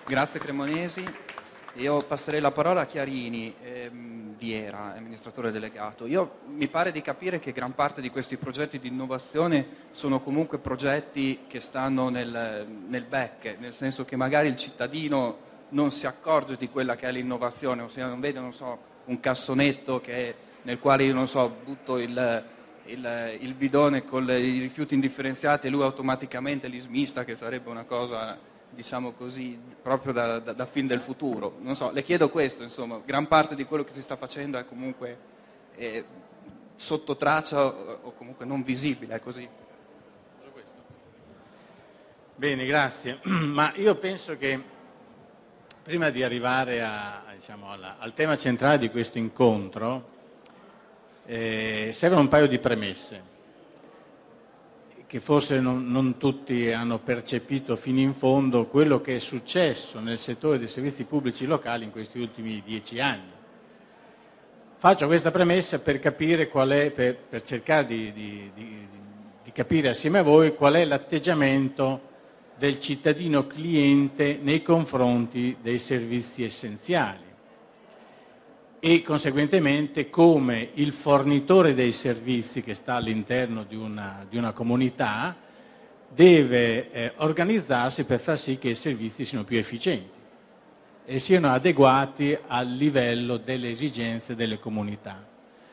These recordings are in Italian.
Grazie Cremonesi. Io passerei la parola a Chiarini, di ERA, amministratore delegato. Mi pare di capire che gran parte di questi progetti di innovazione sono comunque progetti che stanno nel back, nel senso che magari il cittadino non si accorge di quella che è l'innovazione, ossia non vede, non so, un cassonetto nel quale io, non so, butto il bidone con i rifiuti indifferenziati e lui automaticamente li smista, che sarebbe una cosa, diciamo così, proprio da film del futuro. Non so, le chiedo questo, insomma, gran parte di quello che si sta facendo è comunque sotto traccia o comunque non visibile, è così. Bene, grazie. Ma io penso che prima di arrivare al tema centrale di questo incontro, servono un paio di premesse che forse non tutti hanno percepito fino in fondo quello che è successo nel settore dei servizi pubblici locali in questi ultimi 10 anni. Faccio questa premessa per capire per cercare di capire assieme a voi qual è l'atteggiamento del cittadino cliente nei confronti dei servizi essenziali e conseguentemente come il fornitore dei servizi che sta all'interno di una comunità deve organizzarsi per far sì che i servizi siano più efficienti e siano adeguati al livello delle esigenze delle comunità.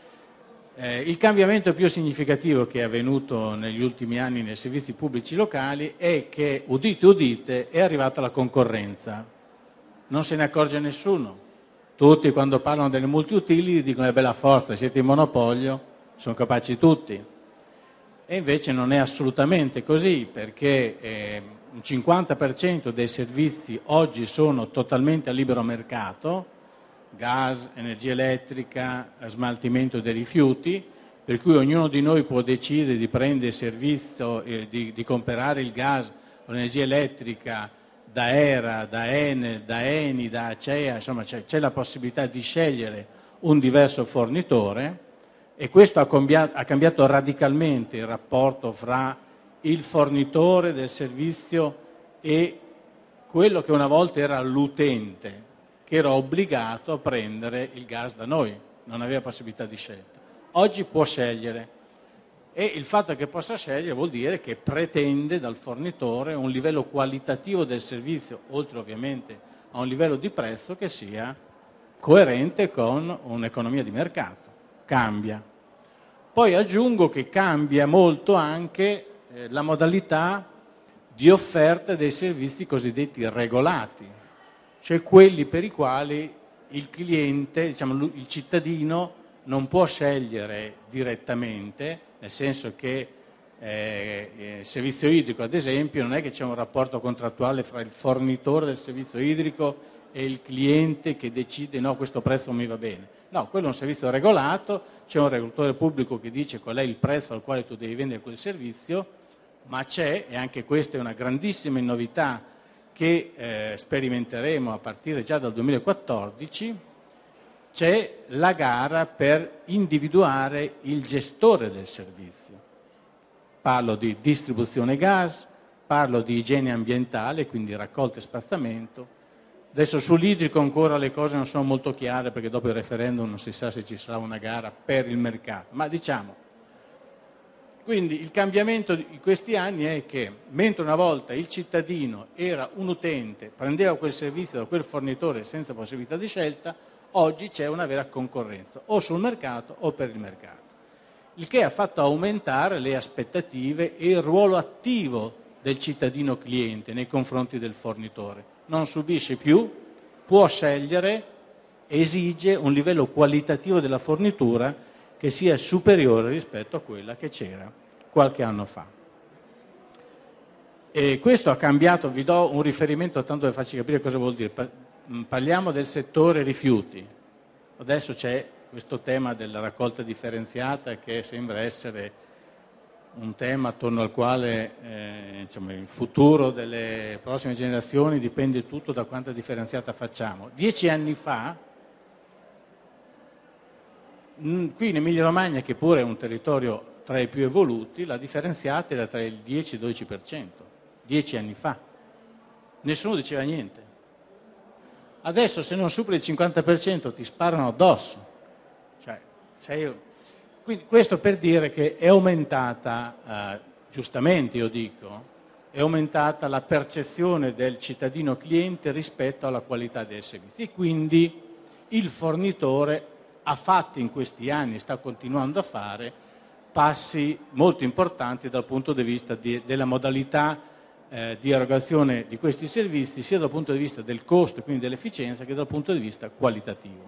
Il cambiamento più significativo che è avvenuto negli ultimi anni nei servizi pubblici locali è che, udite udite, è arrivata la concorrenza. Non se ne accorge nessuno. Tutti quando parlano delle multiutili dicono bella forza, siete in monopolio, sono capaci tutti. E invece non è assolutamente così, perché un 50% dei servizi oggi sono totalmente a libero mercato, gas, energia elettrica, smaltimento dei rifiuti, per cui ognuno di noi può decidere di prendere il servizio, di comprare il gas o l'energia elettrica da ERA, da Enel, da Eni, da Acea, insomma c'è la possibilità di scegliere un diverso fornitore e questo ha cambiato radicalmente il rapporto fra il fornitore del servizio e quello che una volta era l'utente, che era obbligato a prendere il gas da noi, non aveva possibilità di scelta. Oggi può scegliere e il fatto che possa scegliere vuol dire che pretende dal fornitore un livello qualitativo del servizio, oltre ovviamente a un livello di prezzo che sia coerente con un'economia di mercato. Cambia. Poi aggiungo che cambia molto anche la modalità di offerta dei servizi cosiddetti regolati, cioè quelli per i quali il cliente, diciamo il cittadino, non può scegliere direttamente, nel senso che il servizio idrico, ad esempio, non è che c'è un rapporto contrattuale fra il fornitore del servizio idrico e il cliente che decide no, questo prezzo mi va bene. No, quello è un servizio regolato, c'è un regolatore pubblico che dice qual è il prezzo al quale tu devi vendere quel servizio, ma c'è, e anche questa è una grandissima novità che sperimenteremo a partire già dal 2014, c'è la gara per individuare il gestore del servizio. Parlo di distribuzione gas, parlo di igiene ambientale, quindi raccolta e spazzamento. Adesso sull'idrico ancora le cose non sono molto chiare perché dopo il referendum non si sa se ci sarà una gara per il mercato, ma diciamo. Quindi il cambiamento di questi anni è che mentre una volta il cittadino era un utente, prendeva quel servizio da quel fornitore senza possibilità di scelta, oggi c'è una vera concorrenza, o sul mercato o per il mercato. Il che ha fatto aumentare le aspettative e il ruolo attivo del cittadino cliente nei confronti del fornitore. Non subisce più, può scegliere, esige un livello qualitativo della fornitura che sia superiore rispetto a quella che c'era qualche anno fa. E questo ha cambiato, vi do un riferimento tanto per farci capire cosa vuol dire. Parliamo del settore rifiuti. Adesso c'è questo tema della raccolta differenziata che sembra essere un tema attorno al quale il futuro delle prossime generazioni dipende tutto da quanta differenziata facciamo. 10 anni fa, qui in Emilia Romagna, che pure è un territorio tra i più evoluti, la differenziata era tra il 10 e il 12%, 10 anni fa. Nessuno diceva niente. Adesso se non superi il 50% ti sparano addosso. Quindi questo per dire che è aumentata, giustamente io dico, è aumentata la percezione del cittadino cliente rispetto alla qualità dei servizi. Quindi il fornitore ha fatto in questi anni, sta continuando a fare, passi molto importanti dal punto di vista della modalità di erogazione di questi servizi, sia dal punto di vista del costo e quindi dell'efficienza, che dal punto di vista qualitativo.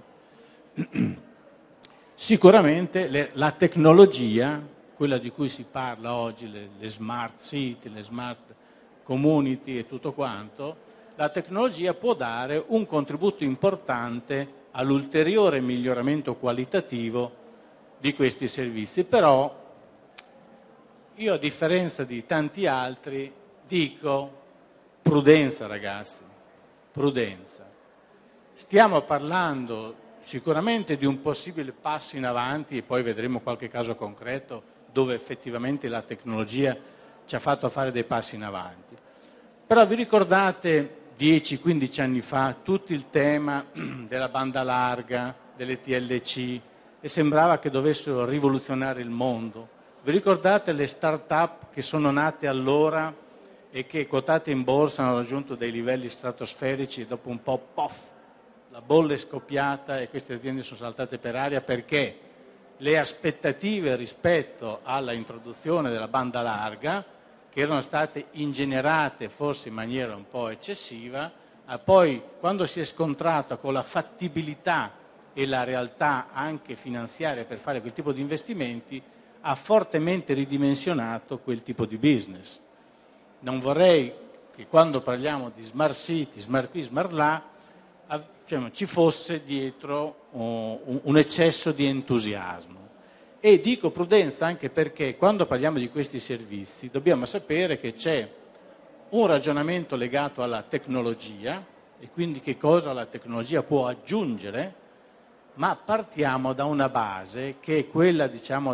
Sicuramente la tecnologia, quella di cui si parla oggi, le smart city, le smart community e tutto quanto, la tecnologia può dare un contributo importante all'ulteriore miglioramento qualitativo di questi servizi. Però io, a differenza di tanti altri, dico prudenza, ragazzi, prudenza. Stiamo parlando sicuramente di un possibile passo in avanti, e poi vedremo qualche caso concreto dove effettivamente la tecnologia ci ha fatto fare dei passi in avanti. Però vi ricordate 10-15 anni fa tutto il tema della banda larga, delle TLC, e sembrava che dovessero rivoluzionare il mondo? Vi ricordate le start-up che sono nate allora e che quotate in borsa hanno raggiunto dei livelli stratosferici e dopo un po', pof, la bolla è scoppiata e queste aziende sono saltate per aria perché le aspettative rispetto alla introduzione della banda larga, che erano state ingenerate forse in maniera un po' eccessiva, poi quando si è scontrata con la fattibilità e la realtà anche finanziaria per fare quel tipo di investimenti, ha fortemente ridimensionato quel tipo di business. Non vorrei che quando parliamo di smart city, smart qui, smart là, ci fosse dietro un eccesso di entusiasmo. E dico prudenza anche perché quando parliamo di questi servizi dobbiamo sapere che c'è un ragionamento legato alla tecnologia e quindi che cosa la tecnologia può aggiungere, ma partiamo da una base che è quella, diciamo,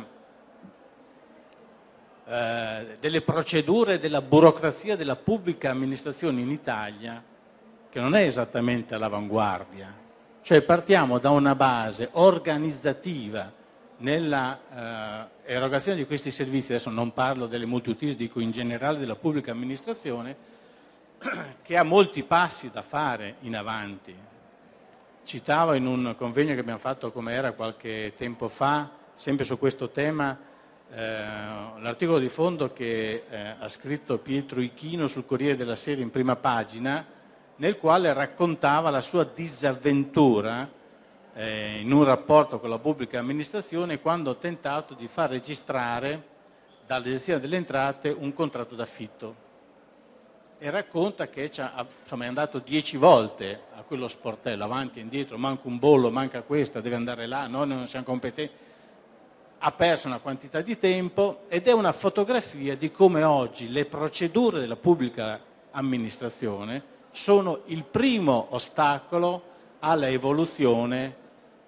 delle procedure, della burocrazia della pubblica amministrazione in Italia, che non è esattamente all'avanguardia. Cioè partiamo da una base organizzativa nella erogazione di questi servizi, adesso non parlo delle multiutility, dico in generale della pubblica amministrazione, che ha molti passi da fare in avanti. Citavo in un convegno che abbiamo fatto come era qualche tempo fa, sempre su questo tema, l'articolo di fondo che ha scritto Pietro Ichino sul Corriere della Sera in prima pagina, nel quale raccontava la sua disavventura in un rapporto con la pubblica amministrazione quando ha tentato di far registrare dall'Agenzia delle Entrate un contratto d'affitto. E racconta che è andato 10 volte a quello sportello, avanti e indietro, manca un bollo, manca questa, deve andare là, noi non siamo competenti. Ha perso una quantità di tempo ed è una fotografia di come oggi le procedure della pubblica amministrazione sono il primo ostacolo alla evoluzione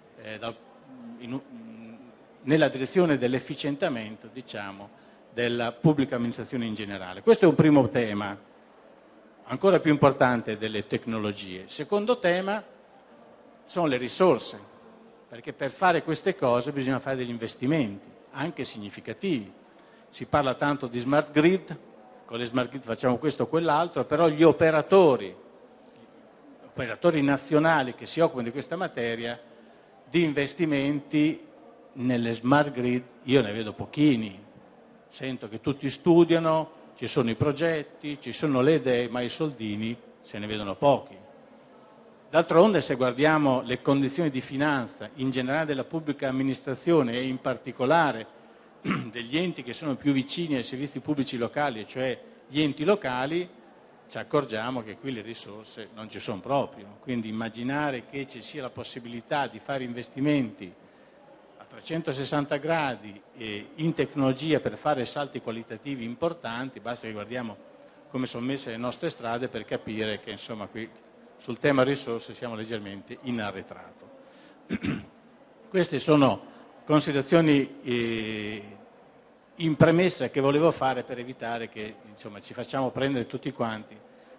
nella direzione dell'efficientamento, diciamo, della pubblica amministrazione in generale. Questo è un primo tema, ancora più importante delle tecnologie. Il secondo tema sono le risorse, perché per fare queste cose bisogna fare degli investimenti, anche significativi. Si parla tanto di smart grid, con le smart grid facciamo questo o quell'altro, però gli operatori nazionali che si occupano di questa materia, di investimenti nelle smart grid, io ne vedo pochini. Sento che tutti studiano, ci sono i progetti, ci sono le idee, ma i soldini se ne vedono pochi. D'altronde, se guardiamo le condizioni di finanza in generale della pubblica amministrazione e in particolare degli enti che sono più vicini ai servizi pubblici locali, cioè gli enti locali, ci accorgiamo che qui le risorse non ci sono proprio. Quindi immaginare che ci sia la possibilità di fare investimenti a 360 gradi in tecnologia per fare salti qualitativi importanti, basta che guardiamo come sono messe le nostre strade per capire che insomma qui sul tema risorse siamo leggermente in arretrato. Queste sono considerazioni in premessa che volevo fare per evitare che insomma, ci facciamo prendere tutti quanti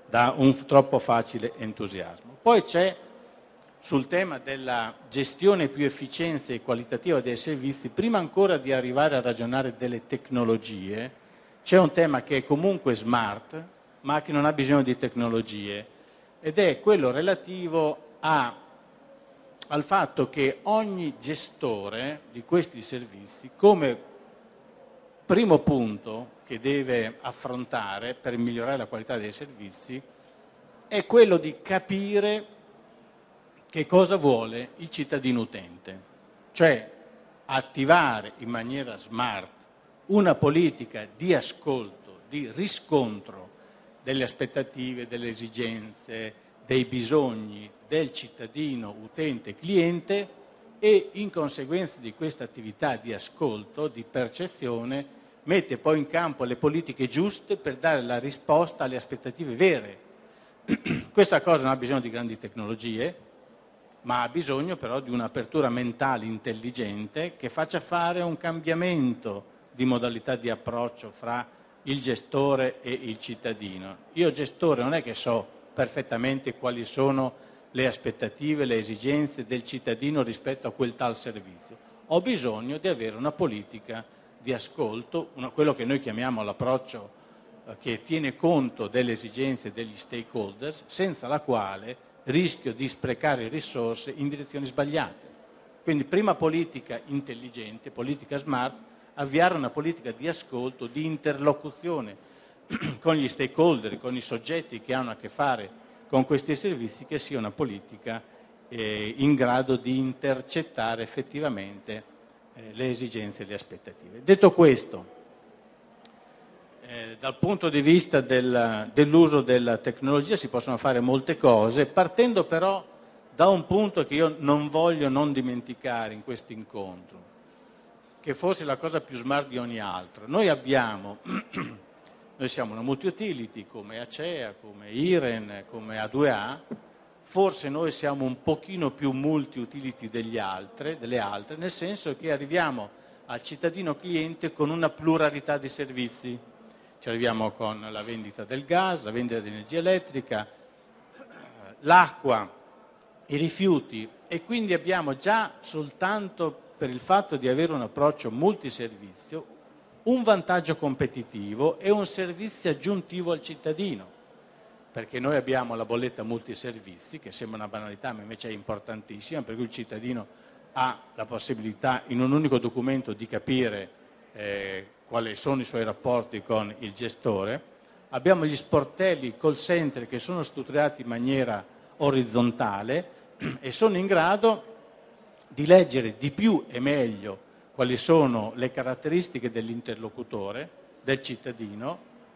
da un troppo facile entusiasmo. Poi c'è sul tema della gestione più efficiente e qualitativa dei servizi, prima ancora di arrivare a ragionare delle tecnologie, c'è un tema che è comunque smart, ma che non ha bisogno di tecnologie, ed è quello relativo al fatto che ogni gestore di questi servizi, come primo punto che deve affrontare per migliorare la qualità dei servizi, è quello di capire che cosa vuole il cittadino utente, cioè attivare in maniera smart una politica di ascolto, di riscontro delle aspettative, delle esigenze, dei bisogni del cittadino utente cliente e in conseguenza di questa attività di ascolto, di percezione, mette poi in campo le politiche giuste per dare la risposta alle aspettative vere. Questa cosa non ha bisogno di grandi tecnologie, ma ha bisogno però di un'apertura mentale intelligente che faccia fare un cambiamento di modalità di approccio fra il gestore e il cittadino. Io gestore non è che so perfettamente quali sono le aspettative, le esigenze del cittadino rispetto a quel tal servizio. Ho bisogno di avere una politica di ascolto, quello che noi chiamiamo l'approccio che tiene conto delle esigenze degli stakeholders, senza la quale rischio di sprecare risorse in direzioni sbagliate. Quindi prima politica intelligente, politica smart, avviare una politica di ascolto, di interlocuzione con gli stakeholder, con i soggetti che hanno a che fare con questi servizi, che sia una politica in grado di intercettare effettivamente le esigenze e le aspettative. Detto questo, dal punto di vista dell'uso della tecnologia si possono fare molte cose, partendo però da un punto che io non voglio non dimenticare in questo incontro, che forse è la cosa più smart di ogni altra. Noi siamo una multi-utility come Acea, come Iren, come A2A, forse noi siamo un pochino più multi-utility delle altre, nel senso che arriviamo al cittadino cliente con una pluralità di servizi. Ci arriviamo con la vendita del gas, la vendita di energia elettrica, l'acqua, i rifiuti, e quindi abbiamo già soltanto per il fatto di avere un approccio multiservizio un vantaggio competitivo e un servizio aggiuntivo al cittadino, perché noi abbiamo la bolletta multiservizi, che sembra una banalità ma invece è importantissima, per cui il cittadino ha la possibilità in un unico documento di capire quali sono i suoi rapporti con il gestore. Abbiamo gli sportelli call center che sono strutturati in maniera orizzontale e sono in grado di leggere di più e meglio quali sono le caratteristiche dell'interlocutore, del cittadino,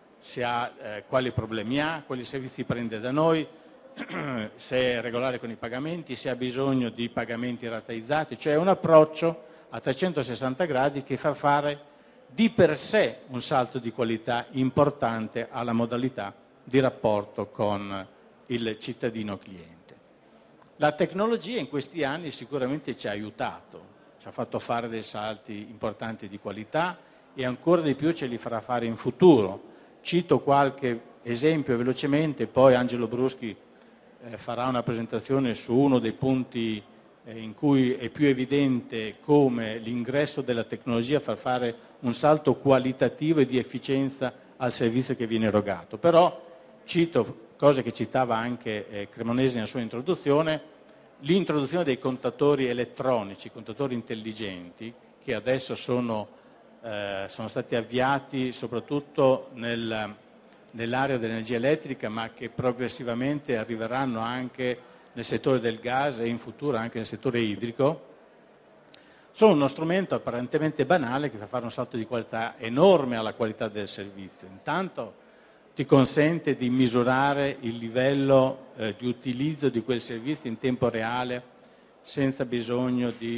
quali problemi ha, quali servizi prende da noi, se è regolare con i pagamenti, se ha bisogno di pagamenti rateizzati, cioè un approccio a 360 gradi che fa fare di per sé un salto di qualità importante alla modalità di rapporto con il cittadino cliente. La tecnologia in questi anni sicuramente ci ha aiutato, ci ha fatto fare dei salti importanti di qualità e ancora di più ce li farà fare in futuro. Cito qualche esempio velocemente, poi Angelo Bruschi farà una presentazione su uno dei punti in cui è più evidente come l'ingresso della tecnologia fa fare un salto qualitativo e di efficienza al servizio che viene erogato. Però cito cose che citava anche Cremonesi nella sua introduzione, l'introduzione dei contatori elettronici, contatori intelligenti, che adesso sono stati avviati soprattutto nell'area dell'energia elettrica, ma che progressivamente arriveranno anche nel settore del gas e in futuro anche nel settore idrico, sono uno strumento apparentemente banale che fa fare un salto di qualità enorme alla qualità del servizio. Intanto ti consente di misurare il livello di utilizzo di quel servizio in tempo reale, senza bisogno di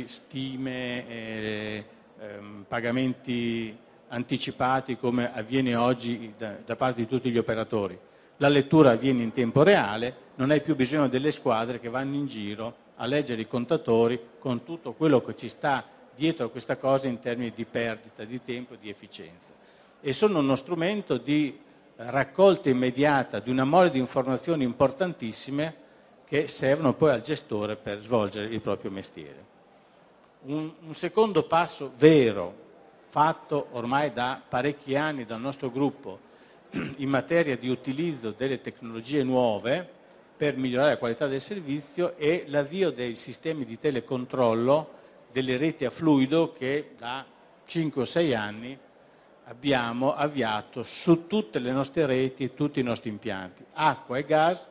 stime, pagamenti anticipati come avviene oggi da parte di tutti gli operatori. La lettura avviene in tempo reale, non hai più bisogno delle squadre che vanno in giro a leggere i contatori con tutto quello che ci sta dietro a questa cosa in termini di perdita di tempo e di efficienza. E sono uno strumento di raccolta immediata di una mole di informazioni importantissime che servono poi al gestore per svolgere il proprio mestiere. Un secondo passo vero, fatto ormai da parecchi anni dal nostro gruppo in materia di utilizzo delle tecnologie nuove per migliorare la qualità del servizio, è l'avvio dei sistemi di telecontrollo delle reti a fluido che da 5 o 6 anni abbiamo avviato su tutte le nostre reti e tutti i nostri impianti. Acqua e gas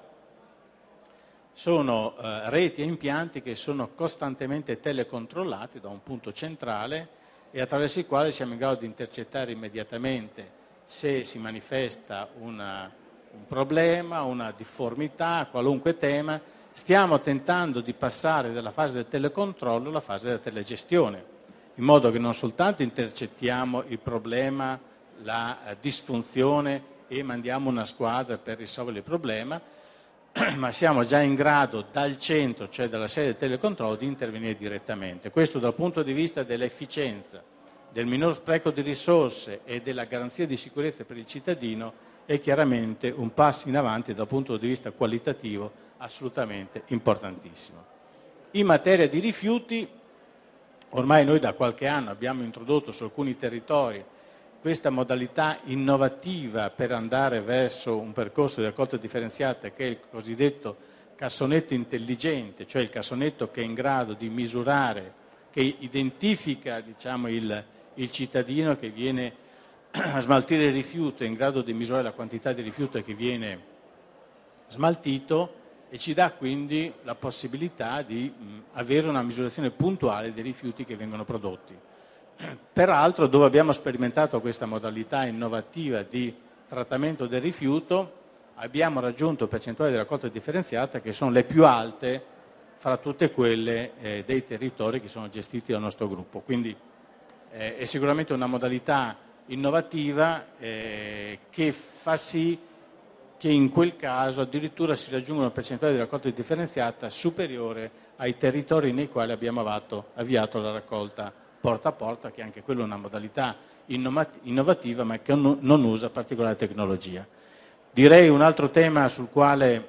sono reti e impianti che sono costantemente telecontrollati da un punto centrale e attraverso il quale siamo in grado di intercettare immediatamente se si manifesta un problema, una difformità, qualunque tema. Stiamo tentando di passare dalla fase del telecontrollo alla fase della telegestione, in modo che non soltanto intercettiamo il problema, la disfunzione e mandiamo una squadra per risolvere il problema, ma siamo già in grado dal centro, cioè dalla sede del telecontrollo, di intervenire direttamente. Questo dal punto di vista dell'efficienza, del minor spreco di risorse e della garanzia di sicurezza per il cittadino è chiaramente un passo in avanti dal punto di vista qualitativo assolutamente importantissimo. In materia di rifiuti, ormai noi da qualche anno abbiamo introdotto su alcuni territori questa modalità innovativa per andare verso un percorso di raccolta differenziata che è il cosiddetto cassonetto intelligente, cioè il cassonetto che è in grado di misurare, che identifica il cittadino che viene a smaltire il rifiuto, è in grado di misurare la quantità di rifiuto che viene smaltito e ci dà quindi la possibilità di avere una misurazione puntuale dei rifiuti che vengono prodotti. Peraltro, dove abbiamo sperimentato questa modalità innovativa di trattamento del rifiuto, abbiamo raggiunto percentuali di raccolta differenziata che sono le più alte fra tutte quelle dei territori che sono gestiti dal nostro gruppo. Quindi è sicuramente una modalità innovativa che fa sì che in quel caso addirittura si raggiunga una percentuale di raccolta differenziata superiore ai territori nei quali abbiamo avviato la raccolta porta a porta, che anche quella è una modalità innovativa ma che non usa particolare tecnologia. Direi un altro tema sul quale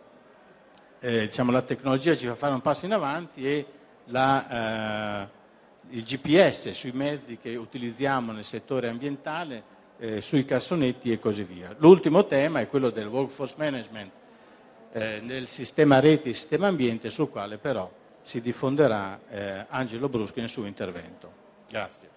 la tecnologia ci fa fare un passo in avanti è il GPS sui mezzi che utilizziamo nel settore ambientale, sui cassonetti e così via. L'ultimo tema è quello del workforce management nel sistema reti e sistema ambiente, sul quale però si diffonderà Angelo Bruschi nel suo intervento. Grazie.